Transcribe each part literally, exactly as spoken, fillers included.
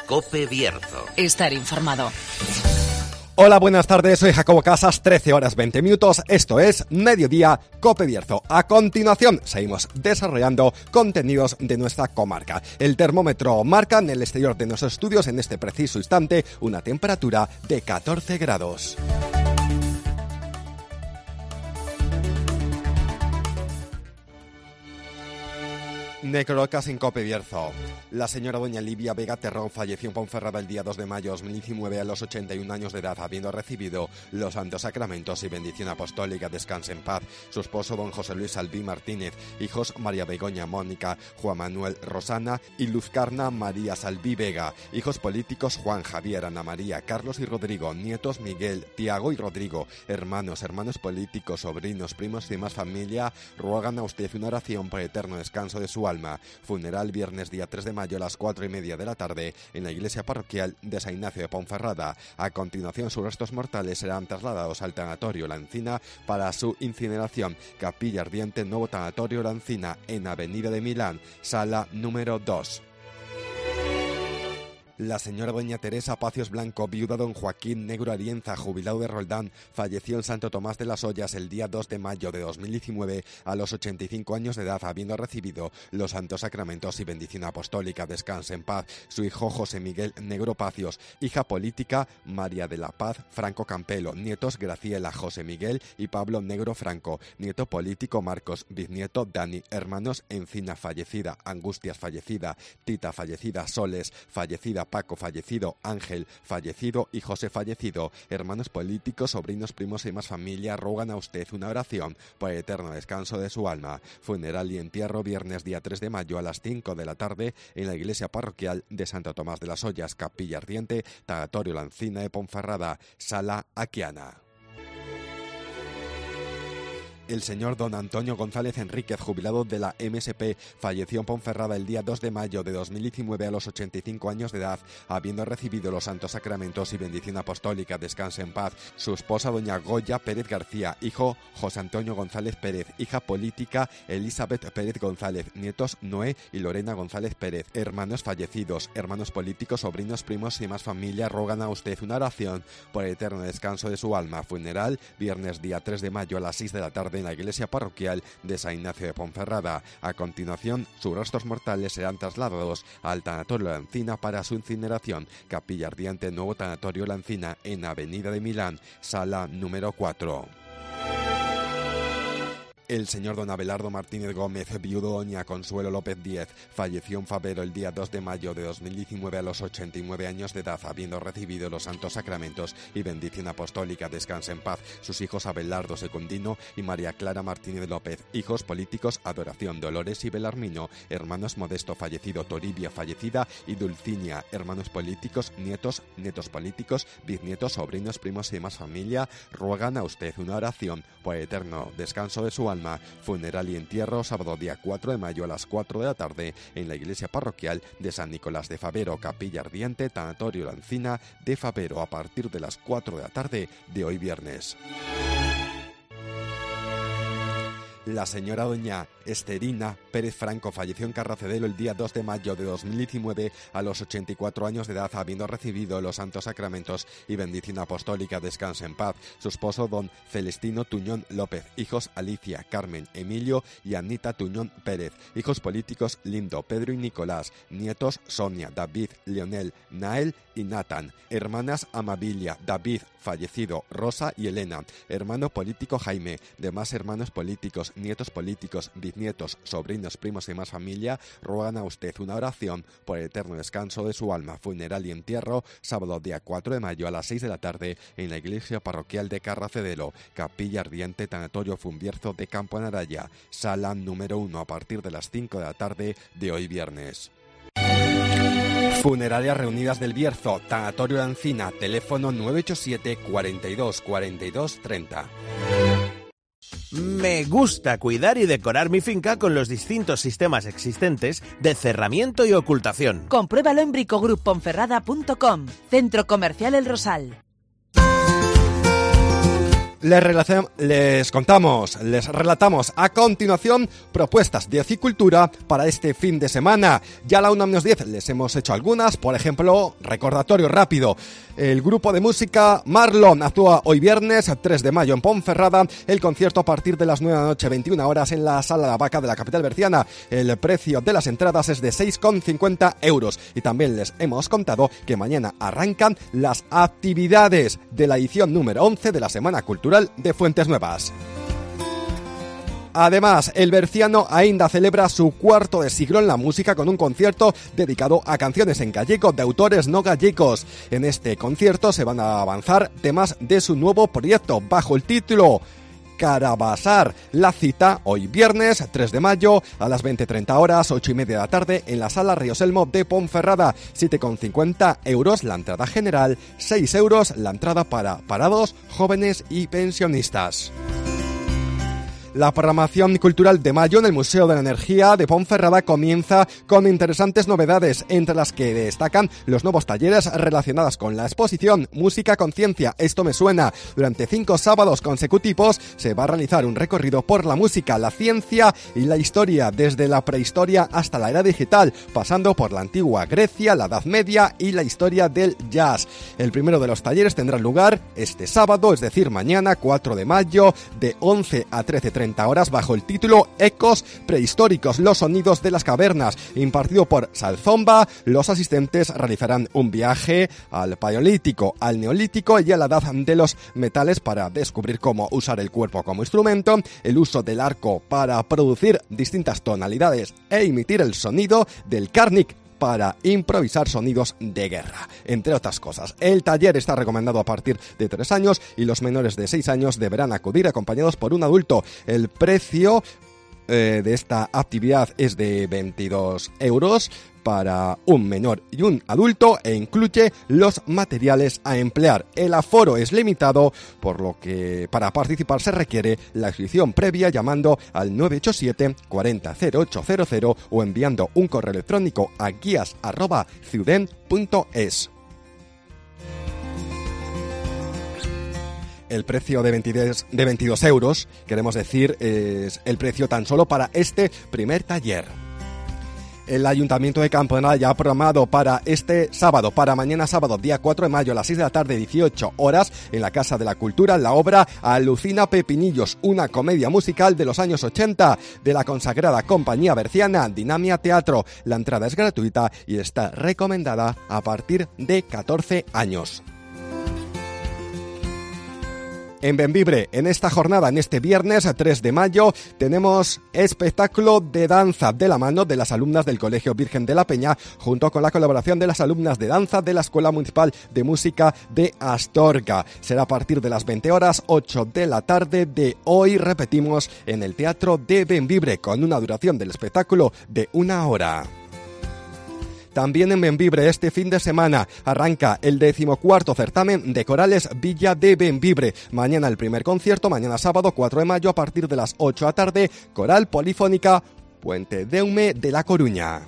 COPE Bierzo. Estar informado. Hola, buenas tardes, soy Jacobo Casas, trece horas veinte minutos, esto es Mediodía COPE Bierzo. A continuación, seguimos desarrollando contenidos de nuestra comarca. El termómetro marca en el exterior de nuestros estudios en este preciso instante una temperatura de catorce grados. Necrológicas en COPE Bierzo. La señora doña Livia Vega Terrón falleció en Ponferrada el día dos de mayo de dos mil diecinueve a los ochenta y un años de edad, habiendo recibido los santos sacramentos y bendición apostólica. Descanse en paz. Su esposo don José Luis Albí Martínez, hijos María Begoña Mónica, Juan Manuel Rosana y Luzcarna María Salví Vega, hijos políticos Juan Javier, Ana María, Carlos y Rodrigo, nietos Miguel, Tiago y Rodrigo, hermanos, hermanos políticos, sobrinos, primos y demás familia, ruegan a usted una oración por el eterno descanso de su alma. Funeral viernes día tres de mayo a las cuatro y media de la tarde en la iglesia parroquial de San Ignacio de Ponferrada. A continuación, sus restos mortales serán trasladados al tanatorio La Encina para su incineración. Capilla Ardiente, nuevo tanatorio La Encina en Avenida de Milán, sala número dos. La señora doña Teresa Pacios Blanco, viuda don Joaquín Negro Arienza, jubilado de Roldán, falleció en Santo Tomás de las Ollas el día dos de mayo de dos mil diecinueve a los ochenta y cinco años de edad, habiendo recibido los santos sacramentos y bendición apostólica. Descanse en paz. Su hijo José Miguel Negro Pacios, hija política María de la Paz Franco Campelo, nietos Graciela, José Miguel y Pablo Negro Franco, nieto político Marcos, bisnieto Dani, hermanos Encina fallecida, Angustias fallecida, Tita fallecida, Soles fallecida, Paco fallecido, Ángel fallecido y José fallecido, hermanos políticos, sobrinos, primos y más familia, ruegan a usted una oración por el eterno descanso de su alma. Funeral y entierro viernes día tres de mayo a las cinco de la tarde en la iglesia parroquial de Santo Tomás de las Ollas, Capilla Ardiente, tanatorio La Encina de Ponferrada, sala Aquiana. El señor don Antonio González Enríquez, jubilado de la M S P, falleció en Ponferrada el día dos de mayo de dos mil diecinueve a los ochenta y cinco años de edad, habiendo recibido los santos sacramentos y bendición apostólica. Descanse en paz. Su esposa doña Goya Pérez García, hijo José Antonio González Pérez, hija política Elizabeth Pérez González, nietos Noé y Lorena González Pérez, hermanos fallecidos, hermanos políticos, sobrinos, primos y más familia, rogan a usted una oración por el eterno descanso de su alma. Funeral viernes día tres de mayo a las seis de la tarde en la iglesia parroquial de San Ignacio de Ponferrada. A continuación, sus restos mortales serán trasladados al tanatorio La Encina para su incineración. Capilla Ardiente, nuevo tanatorio La Encina en Avenida de Milán, sala número cuatro. El señor don Abelardo Martínez Gómez, viudo doña Consuelo López Díez, falleció en Favero el día dos de mayo de dos mil diecinueve a los ochenta y nueve años de edad, habiendo recibido los santos sacramentos y bendición apostólica. Descanse en paz. Sus hijos Abelardo Secundino y María Clara Martínez López, hijos políticos Adoración, Dolores y Belarmino, hermanos Modesto fallecido, Toribia fallecida y Dulcinea, hermanos políticos, nietos, nietos políticos, bisnietos, sobrinos, primos y demás familia, ruegan a usted una oración por el eterno descanso de su alma. Funeral y entierro sábado día cuatro de mayo a las cuatro de la tarde en la iglesia parroquial de San Nicolás de Favero, Capilla Ardiente, tanatorio La Encina de Favero, a partir de las cuatro de la tarde de hoy viernes. La señora doña Esterina Pérez Franco falleció en Carracedelo el día dos de mayo de dos mil diecinueve a los ochenta y cuatro años de edad, habiendo recibido los santos sacramentos y bendición apostólica. Descanse en paz. Su esposo don Celestino Tuñón López, hijos Alicia, Carmen, Emilio y Anita Tuñón Pérez, hijos políticos Lindo, Pedro y Nicolás, nietos Sonia, David, Leonel, Nael y Nathan, hermanas Amabilia, David fallecido, Rosa y Elena, hermano político Jaime, demás hermanos políticos, nietos políticos, bisnietos, sobrinos, primos y más familia, ruegan a usted una oración por el eterno descanso de su alma. Funeral y entierro sábado día cuatro de mayo a las seis de la tarde en la iglesia parroquial de Carracedelo, Capilla Ardiente, tanatorio Fumbierzo de Campo Anaraya, sala número uno, a partir de las cinco de la tarde de hoy viernes. Funerarias Reunidas del Bierzo, tanatorio La Encina, teléfono nueve ocho siete, cuarenta y dos, cuarenta y dos, treinta. Me gusta cuidar y decorar mi finca con los distintos sistemas existentes de cerramiento y ocultación. Compruébalo en bricogroup ponferrada punto com. Centro Comercial El Rosal. Les, relacem- les contamos, les relatamos a continuación propuestas de Ocicultura para este fin de semana. Ya a la una menos diez les hemos hecho algunas, por ejemplo, recordatorio rápido. El grupo de música Marlon actúa hoy viernes tres de mayo en Ponferrada. El concierto a partir de las nueve de la noche, veintiuna horas, en la Sala La Vaca de la capital berciana. El precio de las entradas es de seis con cincuenta euros. Y también les hemos contado que mañana arrancan las actividades de la edición número once de la Semana Cultural de Fuentes Nuevas. Además, el berciano Ainda celebra su cuarto de siglo en la música con un concierto dedicado a canciones en gallego de autores no gallegos. En este concierto se van a avanzar temas de su nuevo proyecto bajo el título Carabasar. La cita hoy viernes tres de mayo a las veinte treinta horas, ocho y media de la tarde, en la Sala Rioselmo de Ponferrada. siete con cincuenta euros la entrada general, seis euros la entrada para parados, jóvenes y pensionistas. La programación cultural de mayo en el Museo de la Energía de Ponferrada comienza con interesantes novedades, entre las que destacan los nuevos talleres relacionados con la exposición Música Conciencia, esto me suena. Durante cinco sábados consecutivos se va a realizar un recorrido por la música, la ciencia y la historia, desde la prehistoria hasta la era digital, pasando por la antigua Grecia, la Edad Media y la historia del jazz. El primero de los talleres tendrá lugar este sábado, es decir, mañana cuatro de mayo, de once a trece treinta horas, bajo el título Ecos prehistóricos, los sonidos de las cavernas, impartido por Salzomba. Los asistentes realizarán un viaje al Paleolítico, al Neolítico y a la Edad de los Metales para descubrir cómo usar el cuerpo como instrumento, el uso del arco para producir distintas tonalidades e emitir el sonido del Karnik para improvisar sonidos de guerra, entre otras cosas. El taller está recomendado a partir de tres años y los menores de seis años deberán acudir acompañados por un adulto. El precio eh, de esta actividad es de veintidós euros para un menor y un adulto e incluye los materiales a emplear. El aforo es limitado, por lo que para participar se requiere la inscripción previa llamando al nueve ocho siete cuarenta cero ocho cero cero o enviando un correo electrónico a guías arroba ciuden punto es. El precio de veintidós, de veintidós euros, queremos decir, es el precio tan solo para este primer taller. El Ayuntamiento de Camponada ya ha programado para este sábado, para mañana sábado, día cuatro de mayo, a las seis de la tarde, dieciocho horas, en la Casa de la Cultura, la obra Alucina Pepinillos, una comedia musical de los años ochenta, de la consagrada compañía berciana Dinamia Teatro. La entrada es gratuita y está recomendada a partir de catorce años. En Bembibre, en esta jornada, en este viernes tres de mayo, tenemos espectáculo de danza de la mano de las alumnas del Colegio Virgen de la Peña, junto con la colaboración de las alumnas de danza de la Escuela Municipal de Música de Astorga. Será a partir de las veinte horas, ocho de la tarde de hoy, repetimos, en el Teatro de Bembibre, con una duración del espectáculo de una hora. También en Bembibre este fin de semana arranca el decimocuarto certamen de corales Villa de Bembibre. Mañana el primer concierto, mañana sábado cuatro de mayo a partir de las ocho de la tarde, Coral Polifónica Puente Deume de La Coruña.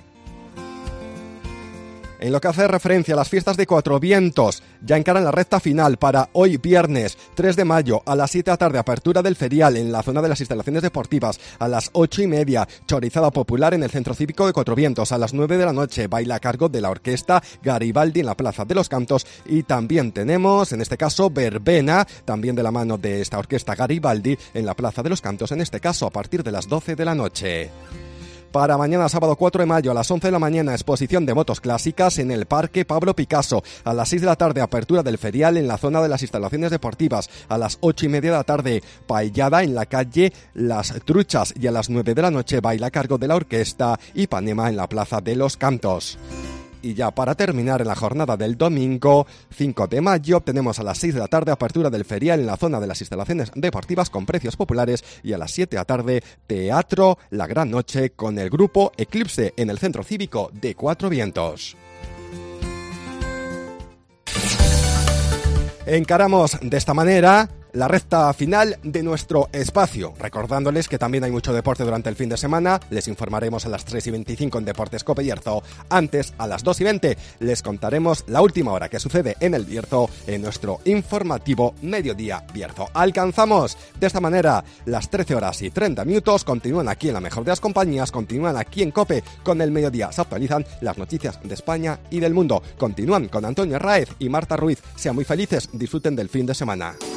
En lo que hace referencia a las fiestas de Cuatro Vientos, ya encaran la recta final para hoy viernes tres de mayo a las siete de la tarde, apertura del ferial en la zona de las instalaciones deportivas. A las ocho y media, chorizada popular en el Centro Cívico de Cuatro Vientos. A las nueve de la noche, baila a cargo de la orquesta Garibaldi en la Plaza de los Cantos. Y también tenemos, en este caso, verbena, también de la mano de esta orquesta Garibaldi en la Plaza de los Cantos, en este caso a partir de las doce de la noche. Para mañana sábado cuatro de mayo a las once de la mañana, exposición de motos clásicas en el Parque Pablo Picasso. A las seis de la tarde, apertura del ferial en la zona de las instalaciones deportivas. A las ocho y media de la tarde, paellada en la calle Las Truchas. Y a las nueve de la noche, baila a cargo de la orquesta Ipanema en la Plaza de los Cantos. Y ya para terminar, en la jornada del domingo cinco de mayo tenemos a las seis de la tarde apertura del ferial en la zona de las instalaciones deportivas con precios populares, y a las siete de la tarde Teatro La Gran Noche con el grupo Eclipse en el Centro Cívico de Cuatro Vientos. Encaramos de esta manera la recta final de nuestro espacio. Recordándoles que también hay mucho deporte durante el fin de semana. Les informaremos a las tres y veinticinco en Deportes Cope Bierzo. Antes, a las dos y veinte, les contaremos la última hora que sucede en el Bierzo en nuestro informativo Mediodía Bierzo. Alcanzamos de esta manera las trece horas y treinta minutos. Continúan aquí en la mejor de las compañías, continúan aquí en Cope con el Mediodía. Se actualizan las noticias de España y del mundo. Continúan con Antonio Raez y Marta Ruiz. Sean muy felices, disfruten del fin de semana.